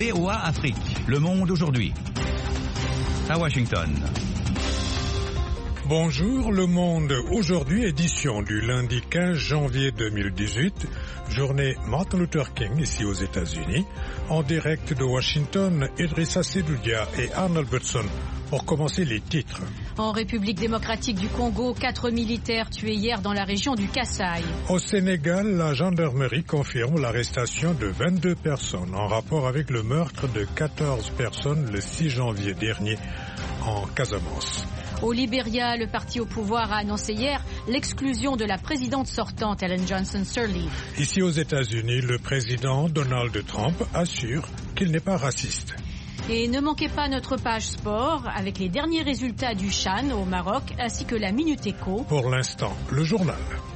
VOA Afrique, le monde aujourd'hui. À Washington. Bonjour le monde, aujourd'hui édition du lundi 15 janvier 2018, journée Martin Luther King ici aux États-Unis. En direct de Washington, Idrissa Sedoudia et Arnold Butson. Pour commencer les titres. En République démocratique du Congo, 4 militaires tués hier dans la région du Kasaï. Au Sénégal, la gendarmerie confirme l'arrestation de 22 personnes en rapport avec le meurtre de 14 personnes le 6 janvier dernier en Casamance. Au Libéria, le parti au pouvoir a annoncé hier l'exclusion de la présidente sortante Ellen Johnson Sirleaf. Ici aux États-Unis, le président Donald Trump assure qu'il n'est pas raciste. Et ne manquez pas notre page sport avec les derniers résultats du CHAN au Maroc ainsi que la Minute Éco. Pour l'instant, le journal.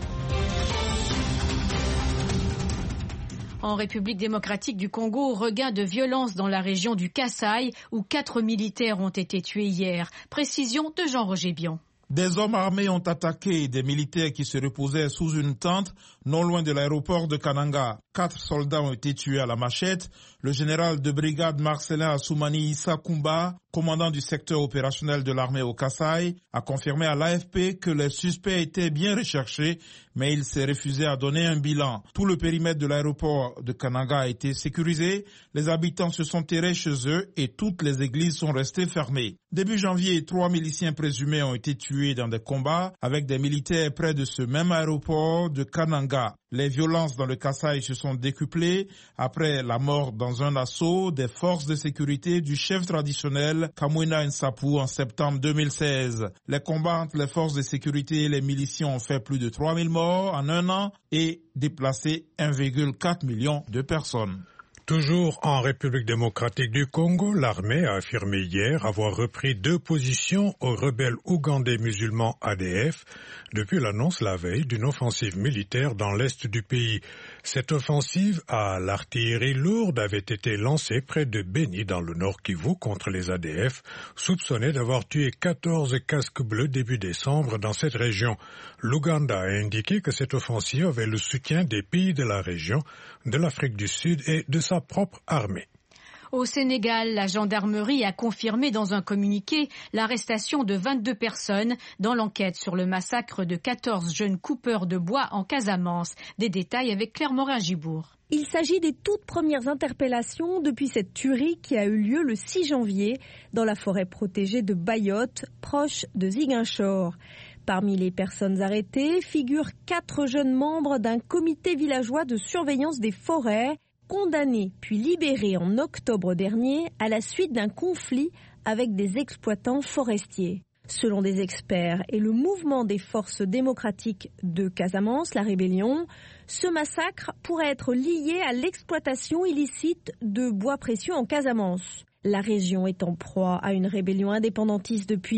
En République démocratique du Congo, regain de violence dans la région du Kasaï où 4 militaires ont été tués hier. Précision de Jean-Roger Bion. Des hommes armés ont attaqué des militaires qui se reposaient sous une tente non loin de l'aéroport de Kananga. 4 soldats ont été tués à la machette. Le général de brigade Marcelin Assoumani Issa Koumba, commandant du secteur opérationnel de l'armée au Kasaï, a confirmé à l'AFP que les suspects étaient bien recherchés, mais il s'est refusé à donner un bilan. Tout le périmètre de l'aéroport de Kananga a été sécurisé. Les habitants se sont terrés chez eux et toutes les églises sont restées fermées. Début janvier, 3 miliciens présumés ont été tués dans des combats avec des militaires près de ce même aéroport de Kananga. Les violences dans le Kasaï se sont décuplées après la mort dans un assaut des forces de sécurité du chef traditionnel Kamwina Nsapu en septembre 2016. Les combats entre les forces de sécurité et les miliciens ont fait plus de 3000 morts en un an et déplacé 1,4 million de personnes. Toujours en République démocratique du Congo, l'armée a affirmé hier avoir repris 2 positions aux rebelles ougandais musulmans ADF depuis l'annonce la veille d'une offensive militaire dans l'est du pays. Cette offensive à l'artillerie lourde avait été lancée près de Beni dans le Nord Kivu contre les ADF, soupçonnés d'avoir tué 14 casques bleus début décembre dans cette région. L'Ouganda a indiqué que cette offensive avait le soutien des pays de la région, de l'Afrique du Sud et de sa propre armée. Au Sénégal, la gendarmerie a confirmé dans un communiqué l'arrestation de 22 personnes dans l'enquête sur le massacre de 14 jeunes coupeurs de bois en Casamance. Des détails avec Claire Morin-Gibourg. Il s'agit des toutes premières interpellations depuis cette tuerie qui a eu lieu le 6 janvier dans la forêt protégée de Bayotte, proche de Ziguinchor. Parmi les personnes arrêtées figurent 4 jeunes membres d'un comité villageois de surveillance des forêts, condamnés puis libérés en octobre dernier à la suite d'un conflit avec des exploitants forestiers. Selon des experts et le mouvement des forces démocratiques de Casamance, la rébellion, ce massacre pourrait être lié à l'exploitation illicite de bois précieux en Casamance. La région est en proie à une rébellion indépendantiste depuis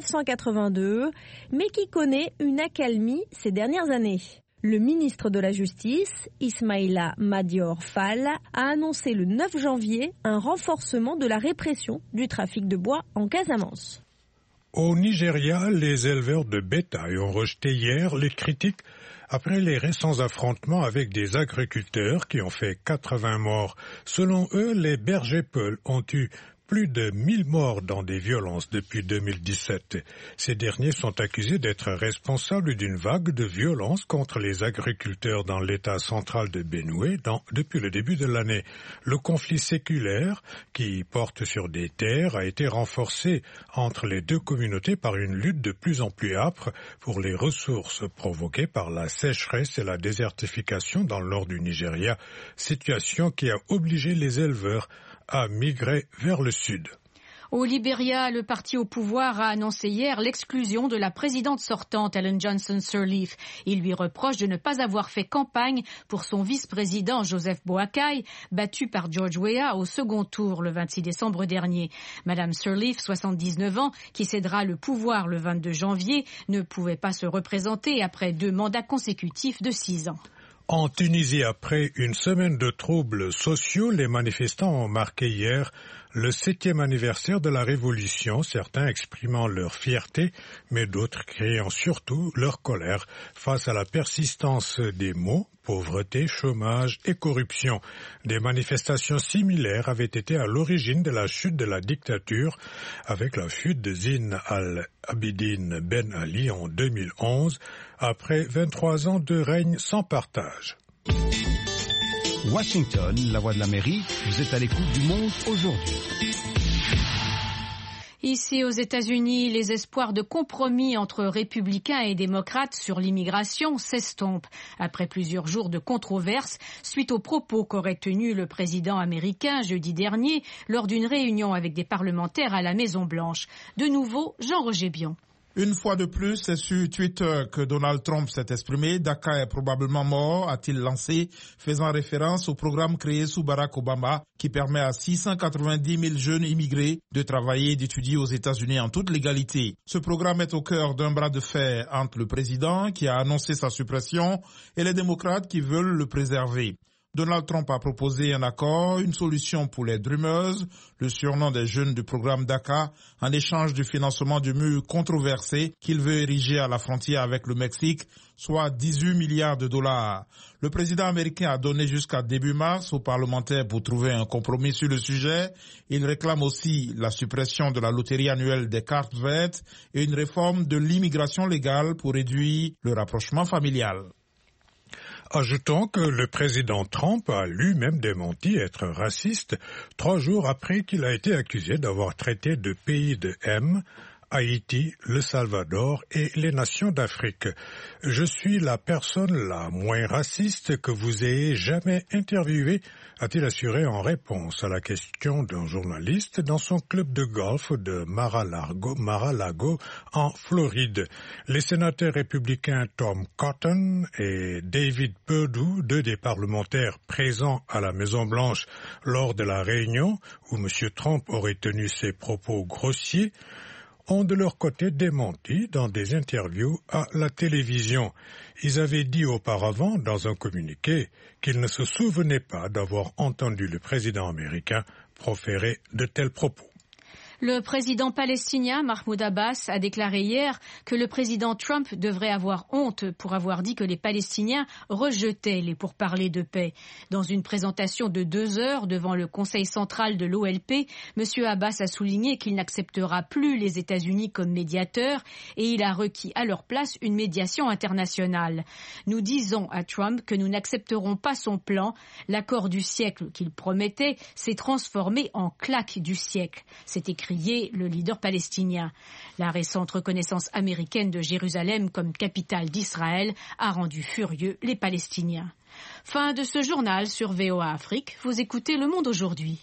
1982, mais qui connaît une accalmie ces dernières années. Le ministre de la Justice, Ismaïla Madior Fall, a annoncé le 9 janvier un renforcement de la répression du trafic de bois en Casamance. Au Nigeria, les éleveurs de bétail ont rejeté hier les critiques après les récents affrontements avec des agriculteurs qui ont fait 80 morts. Selon eux, les bergers peuls ont eu plus de 1000 morts dans des violences depuis 2017. Ces derniers sont accusés d'être responsables d'une vague de violences contre les agriculteurs dans l'état central de Benue depuis le début de l'année. Le conflit séculaire, qui porte sur des terres, a été renforcé entre les deux communautés par une lutte de plus en plus âpre pour les ressources provoquées par la sécheresse et la désertification dans le nord du Nigeria, situation qui a obligé les éleveurs à migrer vers le sud. Au Libéria, le parti au pouvoir a annoncé hier l'exclusion de la présidente sortante Ellen Johnson Sirleaf. Il lui reproche de ne pas avoir fait campagne pour son vice-président Joseph Boakai, battu par George Weah au second tour le 26 décembre dernier. Madame Sirleaf, 79 ans, qui cédera le pouvoir le 22 janvier, ne pouvait pas se représenter après 2 mandats consécutifs de 6 ans. En Tunisie, après une semaine de troubles sociaux, les manifestants ont marqué hier le 7e anniversaire de la Révolution, certains exprimant leur fierté, mais d'autres criant surtout leur colère face à la persistance des maux pauvreté, chômage et corruption. Des manifestations similaires avaient été à l'origine de la chute de la dictature avec la fuite de Zine al-Abidine Ben Ali en 2011 après 23 ans de règne sans partage. Washington, la voix de l'Amérique, vous êtes à l'écoute du Monde aujourd'hui. Ici aux États-Unis, les espoirs de compromis entre républicains et démocrates sur l'immigration s'estompent. Après plusieurs jours de controverses, suite aux propos qu'aurait tenus le président américain jeudi dernier lors d'une réunion avec des parlementaires à la Maison-Blanche. De nouveau, Jean-Roger Bion. Une fois de plus, c'est sur Twitter que Donald Trump s'est exprimé. Daca est probablement mort, a-t-il lancé, faisant référence au programme créé sous Barack Obama qui permet à 690 000 jeunes immigrés de travailler et d'étudier aux États-Unis en toute légalité. Ce programme est au cœur d'un bras de fer entre le président qui a annoncé sa suppression et les démocrates qui veulent le préserver. Donald Trump a proposé un accord, une solution pour les Dreamers, le surnom des jeunes du programme DACA, en échange du financement du mur controversé qu'il veut ériger à la frontière avec le Mexique, soit 18 milliards de dollars. Le président américain a donné jusqu'à début mars aux parlementaires pour trouver un compromis sur le sujet. Il réclame aussi la suppression de la loterie annuelle des cartes vertes et une réforme de l'immigration légale pour réduire le rapprochement familial. Ajoutons que le président Trump a lui-même démenti être raciste 3 jours après qu'il a été accusé d'avoir traité de pays de M Haïti, le Salvador et les nations d'Afrique. Je suis la personne la moins raciste que vous ayez jamais interviewée, a-t-il assuré en réponse à la question d'un journaliste dans son club de golf de Mar-a-Lago en Floride. Les sénateurs républicains Tom Cotton et David Perdue, 2 des parlementaires présents à la Maison-Blanche lors de la réunion où M. Trump aurait tenu ses propos grossiers, ont de leur côté démenti dans des interviews à la télévision. Ils avaient dit auparavant, dans un communiqué, qu'ils ne se souvenaient pas d'avoir entendu le président américain proférer de tels propos. Le président palestinien Mahmoud Abbas a déclaré hier que le président Trump devrait avoir honte pour avoir dit que les Palestiniens rejetaient les pourparlers de paix. Dans une présentation de 2 heures devant le Conseil central de l'OLP, M. Abbas a souligné qu'il n'acceptera plus les États-Unis comme médiateurs et il a requis à leur place une médiation internationale. Nous disons à Trump que nous n'accepterons pas son plan. L'accord du siècle qu'il promettait s'est transformé en claque du siècle. C'est écrit le leader palestinien. La récente reconnaissance américaine de Jérusalem comme capitale d'Israël a rendu furieux les Palestiniens. Fin de ce journal sur VOA Afrique. Vous écoutez Le Monde aujourd'hui.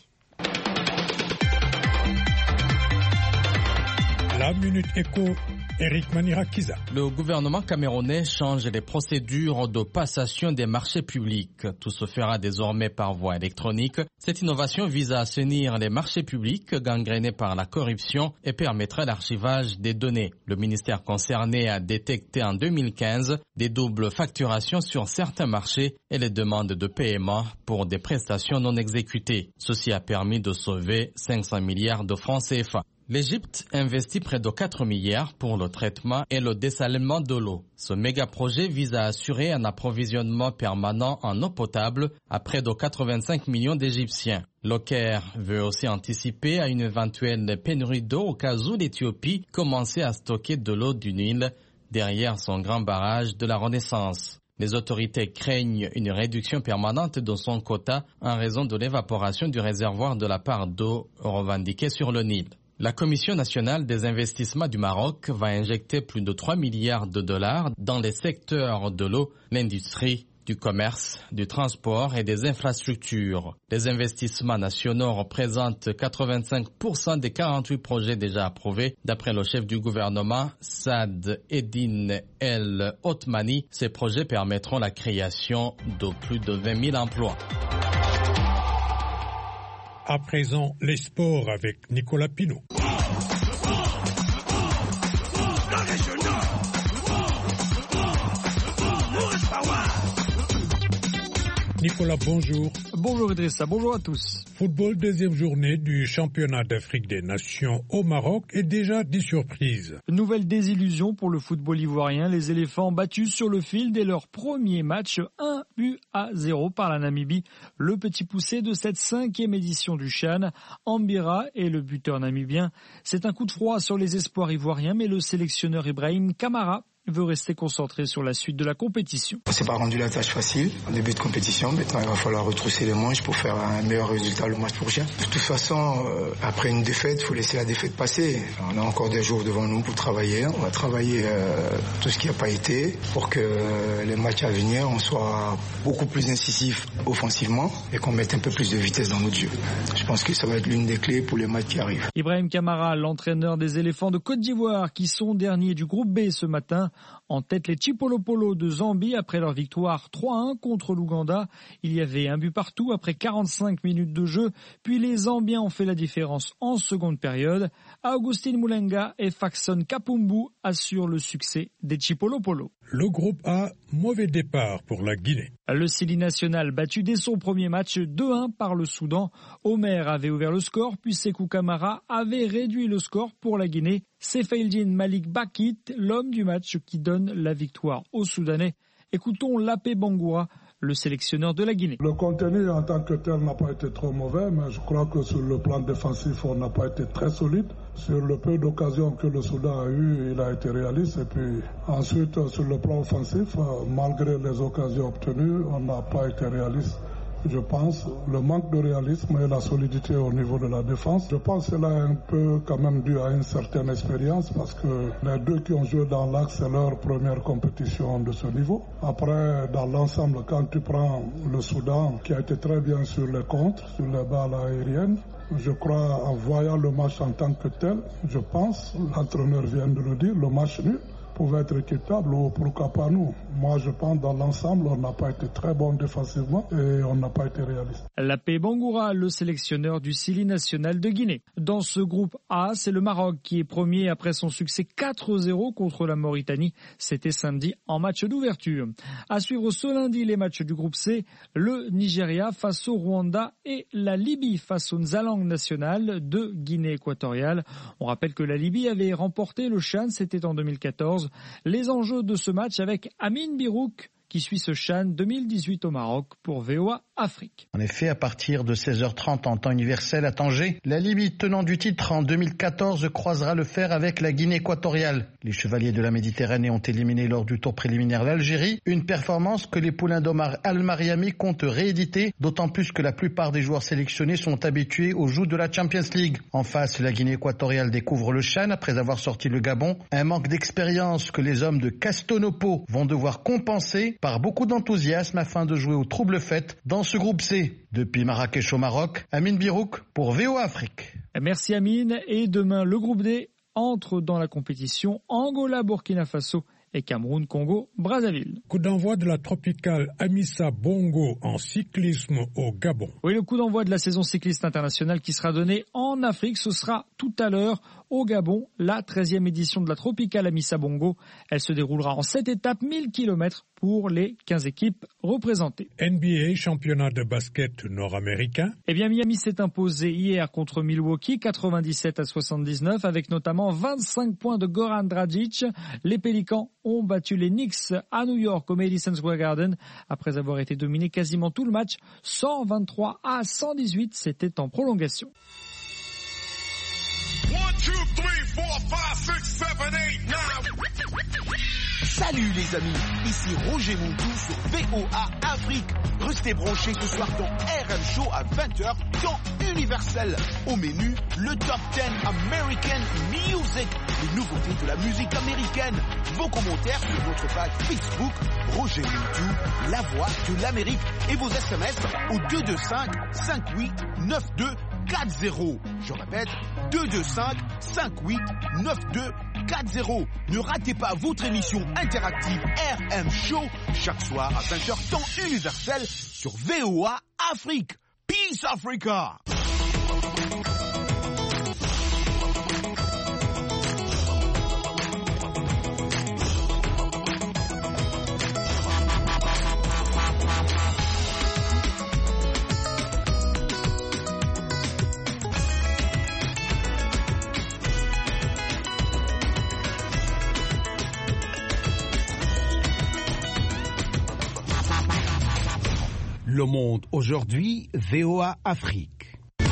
La Minute Éco, Eric Manirakiza. Le gouvernement camerounais change les procédures de passation des marchés publics. Tout se fera désormais par voie électronique. Cette innovation vise à assainir les marchés publics gangrénés par la corruption et permettra l'archivage des données. Le ministère concerné a détecté en 2015 des doubles facturations sur certains marchés et les demandes de paiement pour des prestations non exécutées. Ceci a permis de sauver 500 milliards de francs CFA. L'Égypte investit près de 4 milliards pour le traitement et le dessalement de l'eau. Ce méga-projet vise à assurer un approvisionnement permanent en eau potable à près de 85 millions d'Égyptiens. Le Caire veut aussi anticiper à une éventuelle pénurie d'eau au cas où l'Éthiopie commençait à stocker de l'eau du Nil derrière son grand barrage de la Renaissance. Les autorités craignent une réduction permanente de son quota en raison de l'évaporation du réservoir de la part d'eau revendiquée sur le Nil. La Commission nationale des investissements du Maroc va injecter plus de 3 milliards de dollars dans les secteurs de l'eau, l'industrie, du commerce, du transport et des infrastructures. Les investissements nationaux représentent 85% des 48 projets déjà approuvés. D'après le chef du gouvernement, Saad Eddine El Othmani, ces projets permettront la création de plus de 20 000 emplois. À présent, les sports avec Nicolas Pinault. Nicolas, bonjour. Bonjour Idrissa, bonjour à tous. Football, deuxième journée du championnat d'Afrique des Nations au Maroc et déjà 10 surprises. Nouvelle désillusion pour le football ivoirien. Les éléphants battus sur le fil dès leur premier match, 1-0 par la Namibie. Le petit poussé de cette 5e édition du CHAN, Ambira est le buteur namibien. C'est un coup de froid sur les espoirs ivoiriens, mais le sélectionneur Ibrahim Kamara veut rester concentré sur la suite de la compétition. On s'est pas rendu la tâche facile en début de compétition. Maintenant, il va falloir retrousser les manches pour faire un meilleur résultat le match prochain. De toute façon, après une défaite, il faut laisser la défaite passer. On a encore des jours devant nous pour travailler. On va travailler tout ce qui n'a pas été pour que les matchs à venir, on soit beaucoup plus incisif offensivement et qu'on mette un peu plus de vitesse dans notre jeu. Je pense que ça va être l'une des clés pour les matchs qui arrivent. Ibrahim Kamara, l'entraîneur des éléphants de Côte d'Ivoire, qui sont derniers du groupe B ce matin. En tête, les Chipolopolo de Zambie après leur victoire 3-1 contre l'Ouganda. Il y avait un but partout après 45 minutes de jeu. Puis les Zambiens ont fait la différence en seconde période. Augustin Moulenga et Faxon Kapumbu assurent le succès des Chipolopolo. Le groupe A, mauvais départ pour la Guinée. Le Sili national battu dès son premier match 2-1 par le Soudan. Omer avait ouvert le score, puis Sékou Kamara avait réduit le score pour la Guinée. C'est Feildin Malik Bakit, l'homme du match qui donne la victoire aux Soudanais. Écoutons Lapé Bangoura, le sélectionneur de la Guinée. Le contenu en tant que tel n'a pas été trop mauvais, mais je crois que sur le plan défensif, on n'a pas été très solide. Sur le peu d'occasions que le Soudan a eu, il a été réaliste. Et puis ensuite, sur le plan offensif, malgré les occasions obtenues, on n'a pas été réaliste. Je pense le manque de réalisme et la solidité au niveau de la défense. Je pense que cela est un peu quand même dû à une certaine expérience parce que les deux qui ont joué dans l'axe, c'est leur première compétition de ce niveau. Après, dans l'ensemble, quand tu prends le Soudan qui a été très bien sur les contres, sur les balles aériennes, je crois en voyant le match en tant que tel, je pense, l'entraîneur vient de le dire, le match nul pouvait être équitable ou pourquoi pas nous. Moi, je pense dans l'ensemble, on n'a pas été très bon défensivement et on n'a pas été réaliste. Lapé Bangoura, le sélectionneur du Sili national de Guinée. Dans ce groupe A, c'est le Maroc qui est premier après son succès 4-0 contre la Mauritanie. C'était samedi en match d'ouverture. À suivre ce lundi les matchs du groupe C, le Nigeria face au Rwanda et la Libye face au Nzalang national de Guinée équatoriale. On rappelle que la Libye avait remporté le CHAN, c'était en 2014. Les enjeux de ce match avec Amine Birouk qui suit ce CHAN 2018 au Maroc pour VOA Afrique. En effet, à partir de 16h30 en temps universel à Tanger, la Libye, tenant du titre en 2014, croisera le fer avec la Guinée équatoriale. Les Chevaliers de la Méditerranée ont éliminé lors du tour préliminaire l'Algérie, une performance que les poulains d'Omar Al-Mariami comptent rééditer, d'autant plus que la plupart des joueurs sélectionnés sont habitués aux joutes de la Champions League. En face, la Guinée équatoriale découvre le CHAN après avoir sorti le Gabon, un manque d'expérience que les hommes de Castonopo vont devoir compenser par beaucoup d'enthousiasme afin de jouer aux troubles fêtes dans ce groupe C. Depuis Marrakech au Maroc, Amine Birouk pour VOA Afrique. Merci Amine. Et demain, le groupe D entre dans la compétition Angola, Burkina Faso et Cameroun, Congo, Brazzaville. Coup d'envoi de la tropicale Amissa Bongo en cyclisme au Gabon. Oui, le coup d'envoi de la saison cycliste internationale qui sera donné en Afrique, ce sera tout à l'heure au Gabon, la 13e édition de la tropicale Amissa Bongo. Elle se déroulera en 7 étapes, 1000 km pour les 15 équipes représentées. NBA, championnat de basket nord-américain. Eh bien, Miami s'est imposé hier contre Milwaukee, 97-79, avec notamment 25 points de Goran Dragic. Les Pélicans ont battu les Knicks à New York au Madison Square Garden après avoir été dominés quasiment tout le match, 123-118, c'était en prolongation. 1, 2, 3, 4, 5, 6, 7, 8, 9. Salut les amis, ici Roger Montou sur VOA Afrique. Restez branchés ce soir dans RM Show à 20h dans Universel. Au menu, le Top 10 American Music, les nouveautés de la musique américaine. Vos commentaires sur notre page Facebook, Roger Montou, la voix de l'Amérique. Et vos SMS au 225 58 92 40. Je répète, 225 58 92 40. Ne ratez pas votre émission interactive RM Show chaque soir à 20h temps universel sur VOA Afrique. Peace Africa! Le Monde aujourd'hui, VOA Afrique.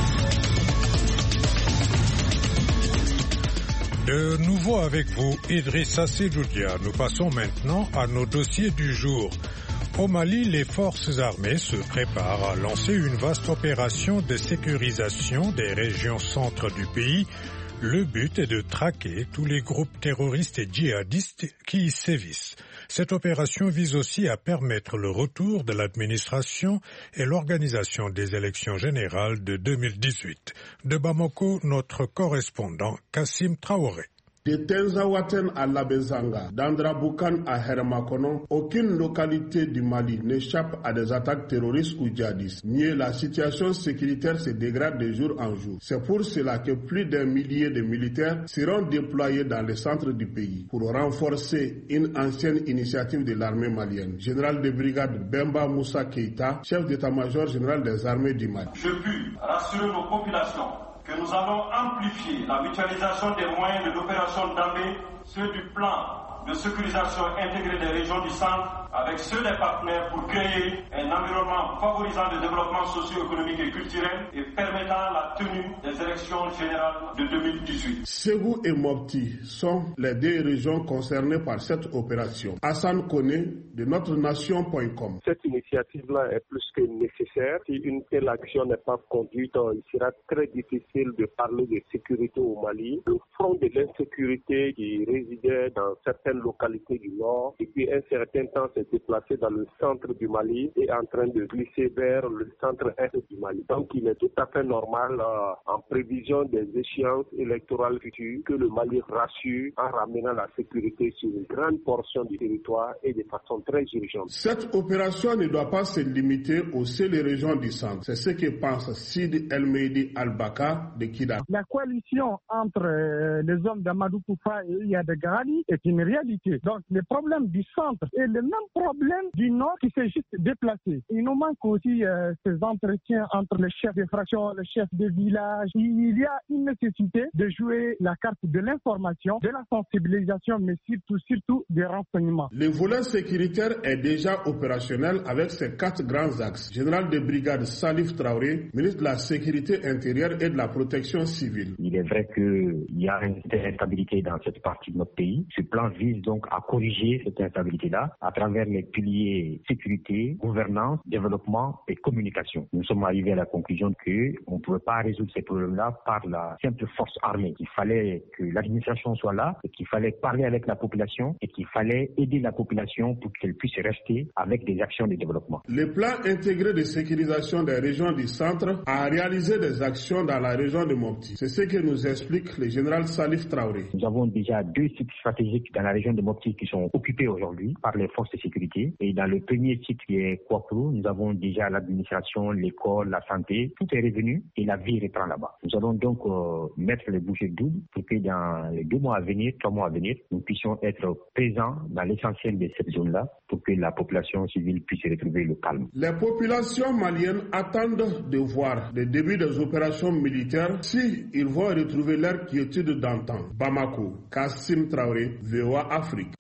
De nouveau avec vous, Idrissa Seloudia. Nous passons maintenant à nos dossiers du jour. Au Mali, les forces armées se préparent à lancer une vaste opération de sécurisation des régions centres du pays. Le but est de traquer tous les groupes terroristes et djihadistes qui y sévissent. Cette opération vise aussi à permettre le retour de l'administration et l'organisation des élections générales de 2018. De Bamako, notre correspondant Kassim Traoré. De Tenzawaten à Labezanga, d'Andraboukan à Hermakono, aucune localité du Mali n'échappe à des attaques terroristes ou djihadistes. Mieux, la situation sécuritaire se dégrade de jour en jour. C'est pour cela que plus d'un millier de militaires seront déployés dans les centres du pays pour renforcer une ancienne initiative de l'armée malienne. Général de brigade Bemba Moussa Keïta, chef d'état-major général des armées du Mali. Je puis rassurer nos populations que nous allons amplifier la mutualisation des moyens de l'opération d'armée, ceux du plan de sécurisation intégrée des régions du centre, avec ceux des partenaires pour créer un environnement favorisant le développement socio-économique et culturel et permettant la tenue des élections générales de 2018. Ségou et Mopti sont les deux régions concernées par cette opération. Hassan Koné de notrenation.com. Cette initiative-là est plus que nécessaire. Si une telle action n'est pas conduite, il sera très difficile de parler de sécurité au Mali. Le front de l'insécurité qui résidait dans certaines localités du Nord, depuis un certain temps, s'est déplacé dans le centre du Mali et est en train de glisser vers le centre-est du Mali. Donc, il est tout à fait normal, en prévision des échéances électorales futures, que le Mali rassure en ramenant la sécurité sur une grande portion du territoire et de façon très urgente. Cette opération ne doit pas se limiter aux seules régions du centre. C'est ce que pense Sid El-Mehdi Al-Baka de Kida. La coalition entre les hommes d'Amadou Koufa et Iyad Ghali est une réalité. Donc, le problème du centre est le même problème du nord qui s'est juste déplacé. Il nous manque aussi ces entretiens entre les chefs de fraction, les chefs de village. Il y a une nécessité de jouer la carte de l'information, de la sensibilisation, mais surtout des renseignements. Le volet sécuritaire est déjà opérationnel avec ses 4 grands axes. Général de brigade Salif Traoré, ministre de la Sécurité intérieure et de la Protection civile. Il est vrai qu'il y a une instabilité dans cette partie de notre pays. Ce plan vise donc à corriger cette instabilité-là à travers les piliers sécurité, gouvernance, développement et communication. Nous sommes arrivés à la conclusion qu'on ne pouvait pas résoudre ces problèmes-là par la simple force armée. Il fallait que l'administration soit là, et qu'il fallait parler avec la population et qu'il fallait aider la population pour qu'elle puisse rester avec des actions de développement. Le plan intégré de sécurisation des régions du centre a réalisé des actions dans la région de Mopti. C'est ce que nous explique le général Salif Traoré. Nous avons déjà 2 sites stratégiques dans la région de Mopti qui sont occupés aujourd'hui par les forces de sécurité. Et dans le premier site qui est Kouakourou, nous avons déjà l'administration, l'école, la santé. Tout est revenu et la vie reprend là-bas. Nous allons donc mettre les bouchées doubles pour que dans les 2 mois à venir, 3 mois à venir, nous puissions être présents dans l'essentiel de cette zone-là pour que la population civile puisse retrouver le calme. Les populations maliennes attendent de voir le début des opérations militaires si ils vont retrouver leur quiétude d'antan. Bamako, Kassim Traoré, VOA Afrique.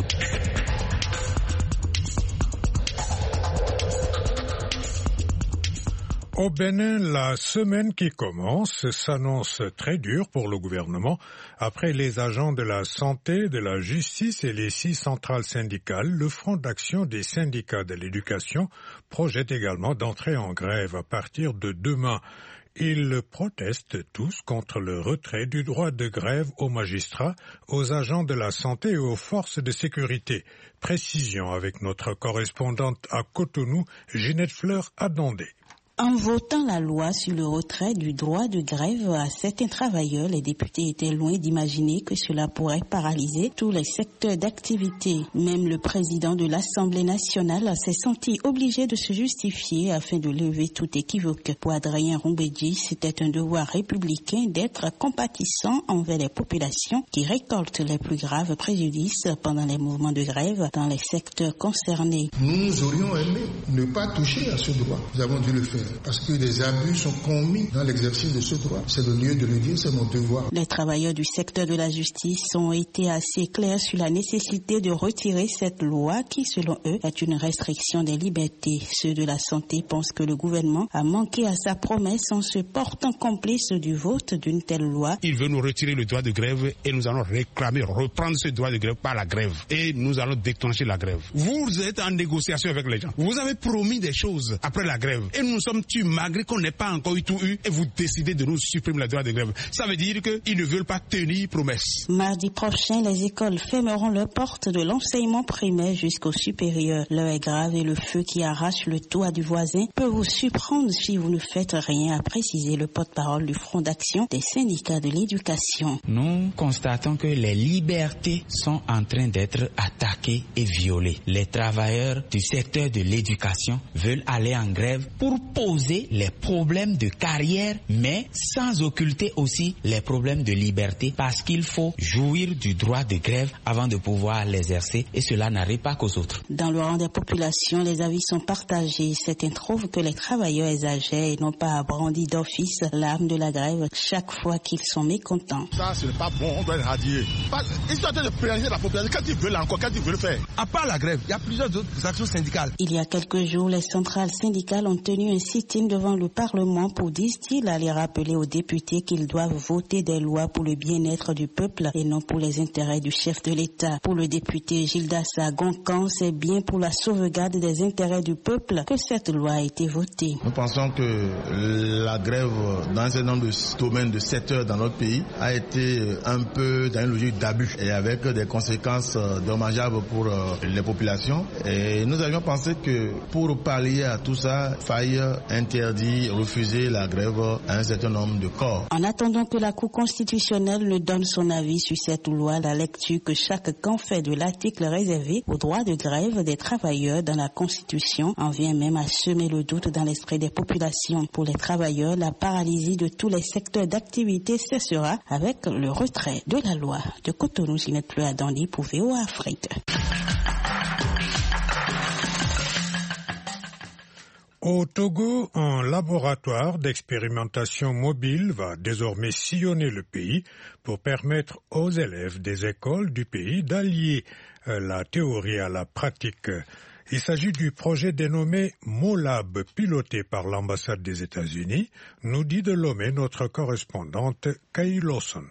Au Bénin, la semaine qui commence s'annonce très dure pour le gouvernement. Après les agents de la santé, de la justice et les 6 centrales syndicales, le Front d'action des syndicats de l'éducation projette également d'entrer en grève à partir de demain. Ils protestent tous contre le retrait du droit de grève aux magistrats, aux agents de la santé et aux forces de sécurité. Précision avec notre correspondante à Cotonou, Ginette Fleur-Adondé. En votant la loi sur le retrait du droit de grève à certains travailleurs, les députés étaient loin d'imaginer que cela pourrait paralyser tous les secteurs d'activité. Même le président de l'Assemblée nationale s'est senti obligé de se justifier afin de lever tout équivoque. Pour Adrien Roumbédi, c'était un devoir républicain d'être compatissant envers les populations qui récoltent les plus graves préjudices pendant les mouvements de grève dans les secteurs concernés. Nous aurions aimé ne pas toucher à ce droit. Nous avons dû le faire. parce que des abus sont commis dans l'exercice de ce droit. C'est le lieu de le dire, c'est mon devoir. Les travailleurs du secteur de la justice ont été assez clairs sur la nécessité de retirer cette loi qui, selon eux, est une restriction des libertés. Ceux de la santé pensent que le gouvernement a manqué à sa promesse en se portant complice du vote d'une telle loi. Il veut nous retirer le droit de grève et nous allons réclamer, reprendre ce droit de grève par la grève. Et nous allons déclencher la grève. Vous êtes en négociation avec les gens. Vous avez promis des choses après la grève. Et nous sommes tués malgré qu'on n'ait pas encore tout eu. Et vous décidez de nous supprimer le droit de grève. Ça veut dire qu'ils ne veulent pas tenir promesse. Mardi prochain, les écoles fermeront leurs portes de l'enseignement primaire jusqu'au supérieur. L'heure est grave et le feu qui arrache le toit du voisin peut vous surprendre si vous ne faites rien, a précisé le porte-parole du Front d'action des syndicats de l'éducation. Nous constatons que les libertés sont en train d'être attaquées et violées. Les travailleurs du secteur de l'éducation veulent aller en grève pour poser les problèmes de carrière, mais sans occulter aussi les problèmes de liberté, parce qu'il faut jouir du droit de grève avant de pouvoir l'exercer, et cela n'arrive pas qu'aux autres. Dans le rang des populations, les avis sont partagés. Certains trouvent que les travailleurs exagèrent et n'ont pas brandi d'office l'arme de la grève chaque fois qu'ils sont mécontents. Ça, ce n'est pas bon, on doit le radier. Ils sont en train de pénaliser la population. Quand ils veulent encore, quand ils veulent faire. À part la grève, il y a plusieurs autres actions syndicales. Il y a quelques jours, les centrales syndicales ont tenu un sit-in devant le Parlement pour, disent-ils, aller rappeler aux députés qu'ils doivent voter des lois pour le bien-être du peuple et non pour les intérêts du chef de l'État. Pour le député Gildas Goncan, c'est bien pour la sauvegarde des intérêts du peuple que cette loi a été votée. Nous pensons que la grève dans un certain nombre de domaines de secteurs dans notre pays a été un peu dans une logique d'abus et avec des conséquences dommageables pour les populations. Et nous avions pensé que pour pallier à tout ça, il faille interdire, refuser la grève à un certain nombre de corps. En attendant que la Cour constitutionnelle ne donne son avis sur cette loi, la lecture que chaque camp fait de l'article réservé au droit de grève des travailleurs dans la Constitution en vient même à semer le doute dans l'esprit des populations. Pour les travailleurs, la paralysie de tous les secteurs d'activité cessera avec le retrait de la loi. De Cotonou, Ginette Pleu à Dandi pour VOA Afrique. Au Togo, un laboratoire d'expérimentation mobile va désormais sillonner le pays pour permettre aux élèves des écoles du pays d'allier la théorie à la pratique. Il s'agit du projet dénommé MOLAB, piloté par l'ambassade des États-Unis, nous dit de Lomé notre correspondante Kay Lawson.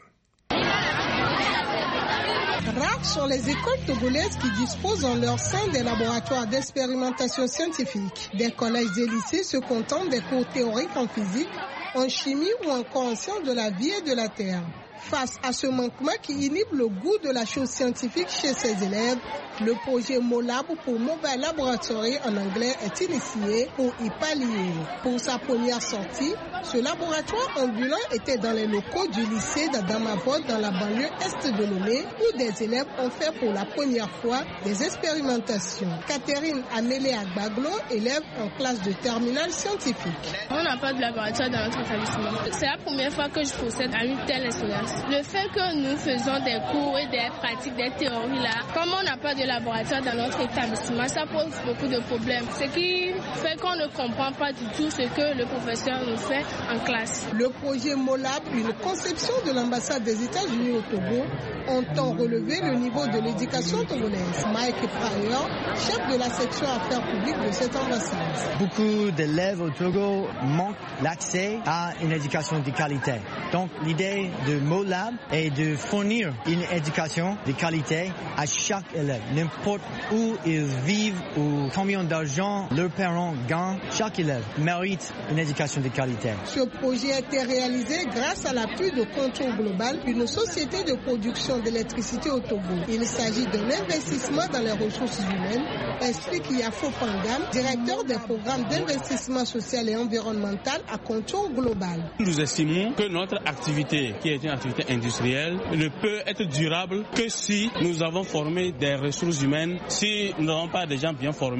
Rares sont les écoles togolaises qui disposent en leur sein des laboratoires d'expérimentation scientifique. Des collèges et lycées se contentent des cours théoriques en physique, en chimie ou encore en sciences de la vie et de la terre. Face à ce manquement qui inhibe le goût de la chose scientifique chez ses élèves, le projet MOLAB pour Mobile Laboratory en anglais est initié pour y pallier. Pour sa première sortie, ce laboratoire ambulant était dans les locaux du lycée d'Adamavod dans la banlieue est de Lomé où des élèves ont fait pour la première fois des expérimentations. Catherine Amélie Agbaglo, élève en classe de terminale scientifique. On n'a pas de laboratoire dans notre établissement. C'est la première fois que je procède à une telle expérience. Le fait que nous faisons des cours et des pratiques, des théories là, comme on n'a pas de laboratoire dans notre établissement, ça pose beaucoup de problèmes. Ce qui fait qu'on ne comprend pas du tout ce que le professeur nous fait en classe. Le projet MOLAB, une conception de l'ambassade des États-Unis au Togo, entend relever le niveau de l'éducation togolaise. Mike Pryor, chef de la section affaires publiques de cette ambassade. Beaucoup d'élèves au Togo manquent l'accès à une éducation de qualité. Donc l'idée de MOLAB est de fournir une éducation de qualité à chaque élève. N'importe où ils vivent ou combien d'argent leurs parents gagnent, chaque élève mérite une éducation de qualité. Ce projet a été réalisé grâce à l'appui de Contour Global, une société de production d'électricité au Togo. Il s'agit d'un investissement dans les ressources humaines, explique Yafo Pangam, directeur des programmes d'investissement social et environnemental à Contour Global. Nous estimons que notre activité, qui est une activité industrielle, ne peut être durable que si nous avons formé des ressources humaines, si nous n'avons pas des gens bien formés.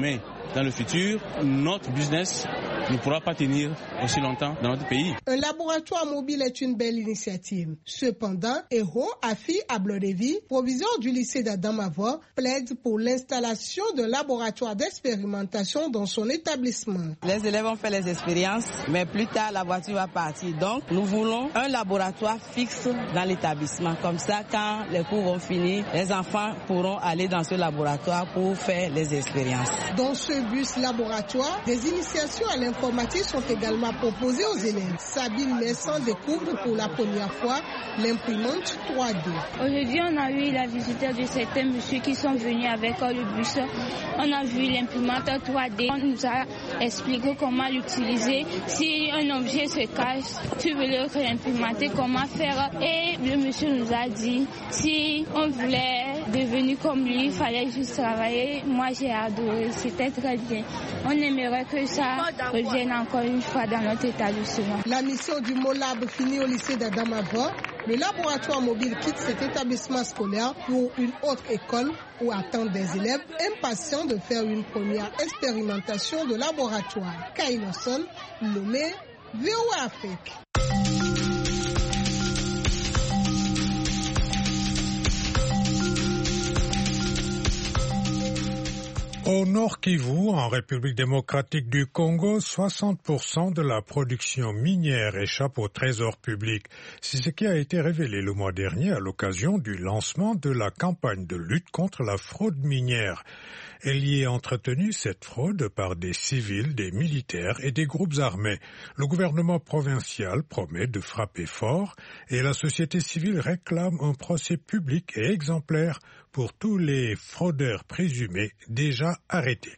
dans le futur, notre business ne pourra pas tenir aussi longtemps dans notre pays. Un laboratoire mobile est une belle initiative. Cependant, Ero Afi Ablodevi, proviseur du lycée d'Adamawa, plaide pour l'installation d'un laboratoire d'expérimentation dans son établissement. Les élèves ont fait les expériences, mais plus tard, la voiture va partir. Donc, nous voulons un laboratoire fixe dans l'établissement. Comme ça, quand les cours vont finir, les enfants pourront aller dans ce laboratoire pour faire les expériences. Dans ce bus laboratoire, des initiations à l'informatique sont également proposées aux élèves. Sabine Messan découvre pour la première fois l'imprimante 3D. Aujourd'hui, on a eu la visite de certains messieurs qui sont venus avec le bus. On a vu l'imprimante 3D. On nous a expliqué comment l'utiliser. Si un objet se cache, tu veux le réimprimenter, comment faire. Et le monsieur nous a dit, si on voulait devenir comme lui, il fallait juste travailler. Moi, j'ai adoré. C'était très bien. On aimerait que ça revienne encore une fois dans notre établissement. La mission du MOLAB finit au lycée d'Adamawa. Le laboratoire mobile quitte cet établissement scolaire pour une autre école où attendent des élèves impatients de faire une première expérimentation de laboratoire. Kainoson, Lomé, VOA Afrique. Au Nord Kivu, en République démocratique du Congo, 60% de la production minière échappe au trésor public. C'est ce qui a été révélé le mois dernier à l'occasion du lancement de la campagne de lutte contre la fraude minière. Elle y est entretenue, cette fraude, par des civils, des militaires et des groupes armés. Le gouvernement provincial promet de frapper fort et la société civile réclame un procès public et exemplaire pour tous les fraudeurs présumés déjà arrêtés.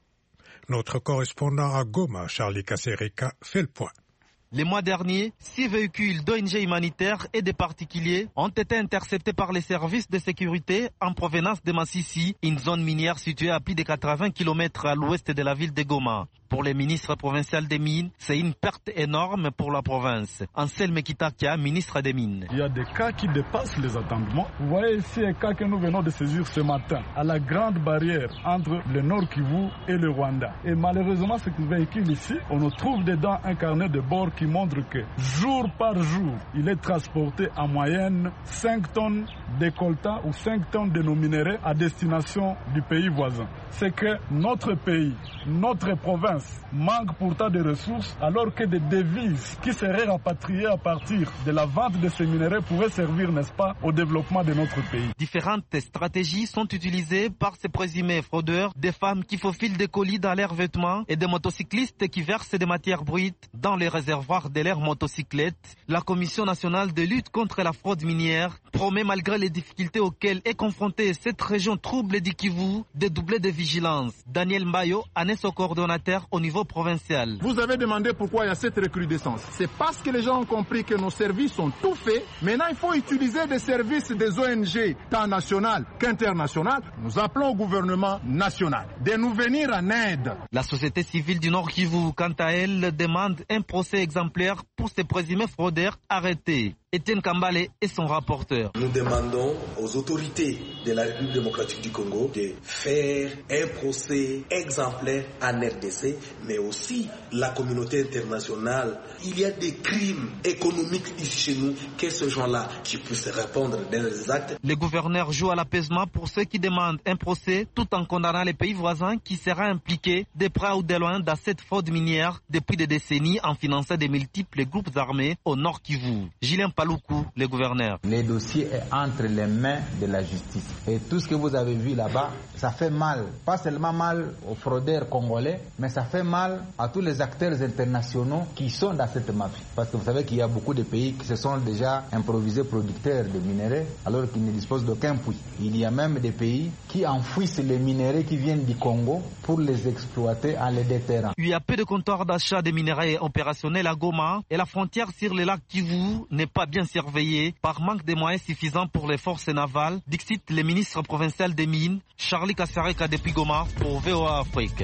Notre correspondant à Goma, Charlie Kasereka, fait le point. Les mois derniers, 6 véhicules d'ONG humanitaires et des particuliers ont été interceptés par les services de sécurité en provenance de Massissi, une zone minière située à plus de 80 km à l'ouest de la ville de Goma. Pour le ministre provincial des Mines, c'est une perte énorme pour la province. Anselme Kitakia, ministre des Mines. Il y a des cas qui dépassent les attendements. Vous voyez ici un cas que nous venons de saisir ce matin, à la grande barrière entre le Nord Kivu et le Rwanda. Et malheureusement, ce véhicule ici, on nous trouve dedans un carnet de bord qui montre que jour par jour, il est transporté en moyenne 5 tonnes de coltan ou 5 tonnes de nos minéraux à destination du pays voisin. C'est que notre pays, notre province, manque pourtant de ressources alors que des devises qui seraient rapatriées à partir de la vente de ces minéraux pourraient servir, n'est-ce pas, au développement de notre pays. Différentes stratégies sont utilisées par ces présumés fraudeurs, des femmes qui faufilent des colis dans leurs vêtements et des motocyclistes qui versent des matières brutes dans les réservoirs de leurs motocyclettes. La Commission nationale de lutte contre la fraude minière promet, malgré les difficultés auxquelles est confrontée cette région trouble du Kivu, de doubler de vigilance. Daniel Mbayo en est son coordonnateur au niveau provincial. Vous avez demandé pourquoi il y a cette recrudescence. C'est parce que les gens ont compris que nos services sont tout faits. Maintenant, il faut utiliser des services des ONG, tant nationales qu'internationales. Nous appelons au gouvernement national de nous venir en aide. La société civile du Nord Kivu, quant à elle, demande un procès exemplaire pour ces présumés fraudeurs arrêtés. Étienne Kambale est son rapporteur. Nous demandons aux autorités de la République démocratique du Congo de faire un procès exemplaire en RDC, mais aussi la communauté internationale. Il y a des crimes économiques ici chez nous, que ces gens-là qui puissent répondre des actes. Le gouverneur joue à l'apaisement pour ceux qui demandent un procès, tout en condamnant les pays voisins qui seraient impliqués de près ou de loin dans cette fraude minière depuis des décennies en finançant des multiples groupes armés au Nord Kivu. Julien Paloukou, le gouverneur. Le dossier est entre les mains de la justice. Et tout ce que vous avez vu là-bas, ça fait mal. Pas seulement mal aux fraudeurs congolais, mais ça fait mal à tous les acteurs internationaux qui sont dans cette mafia. Parce que vous savez qu'il y a beaucoup de pays qui se sont déjà improvisés producteurs de minéraux alors qu'ils ne disposent d'aucun puits. Il y a même des pays qui enfouissent les minéraux qui viennent du Congo pour les exploiter en les déterrant. Il y a peu de comptoirs d'achat de minéraux opérationnels à Goma et la frontière sur le lac Kivu n'est pas bien surveillée par manque de moyens suffisants pour les forces navales, dixit le ministre provincial des Mines, Charlie Kasereka depuis Goma pour VOA Afrique.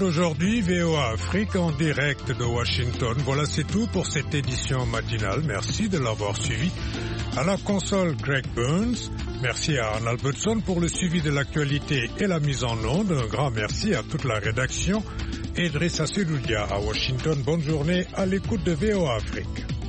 d'aujourd'hui, VOA Afrique en direct de Washington. Voilà, c'est tout pour cette édition matinale. Merci de l'avoir suivi. À la console, Greg Burns. Merci à Anne Albertson pour le suivi de l'actualité et la mise en onde. Un grand merci à toute la rédaction. Et Idrissa Seloudia à Washington. Bonne journée à l'écoute de VOA Afrique.